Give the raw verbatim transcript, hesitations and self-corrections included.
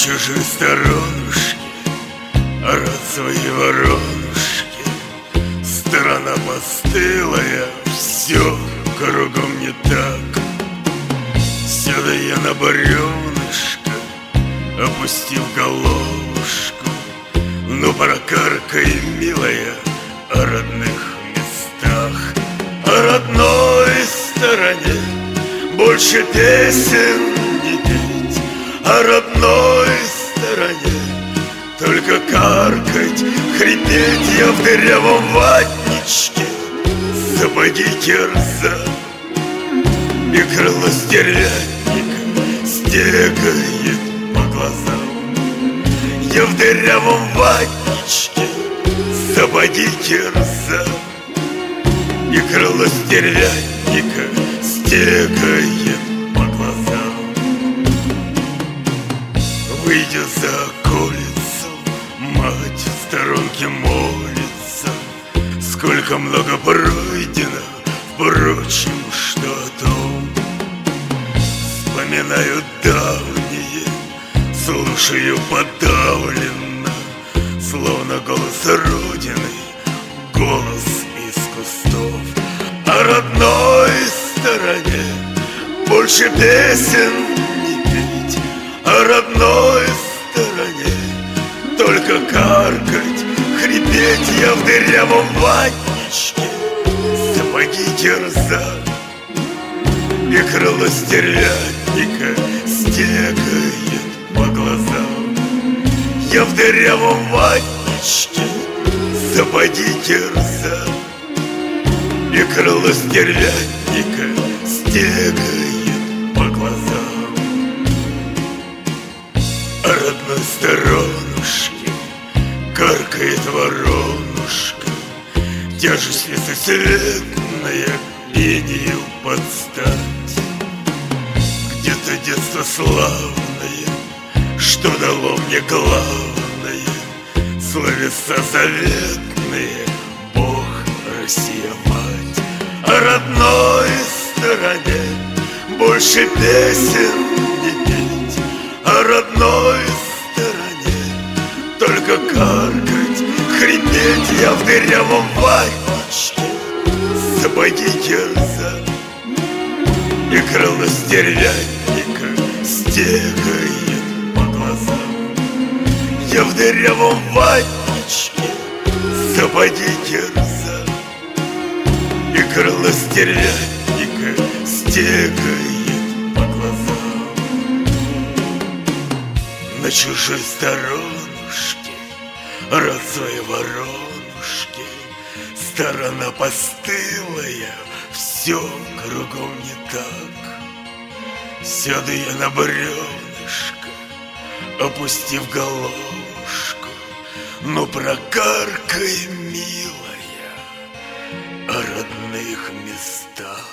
чужой сторонушке орат свои воронушки. Сторона постылая, все кругом не так. Сяду я на бревнышко, опустив головушку. Ну прокаркай, милая, о родных местах, о родной стороне больше песен не петь, о родной стороне только каркать, хрипеть я в дырявом ватничке, сапоги терзать, и крыло стервятника стекает по глазам. Я в дырявом ватничке, сапоги терзать, и крыло стервятника стекает по глазам. Выйдя за околицу, мать в сторонке молится. Сколько много пройдено, впрочем, что о том. Вспоминаю давние, слушаю подавленно, словно голос Родины, голос из кустов. О родной стороне больше песен не петь, о родной стороне только каркать, хрипеть я в дырявом ватничке, сапоги терзать, и крыло стервятника стекает по глазам. Я в дырявом ватничке, сапоги терзать, и крыло стервятника стекает по глазам. О родной сторонушке каркает воронушка, тяжесть весоцветная пению подстать. Где-то детство славное, что дало мне главное, словеса заветные, Бог, Россия, мать. О родной стороне больше песен не петь, о родной стороне только каркать, хрипеть я в дырявом ватничке, сапоги терзать, и крыло стервятника стекает по глазам. Я в дырявом ватничке, сапоги терзать, и крыло стервятника стекает по глазам. На чужой сторонушке рад своей воронушки. Сторона постылая, все кругом не так. Сяду я на бревнышко, опустив головушку. Ну прокаркай, милая, о родных местах.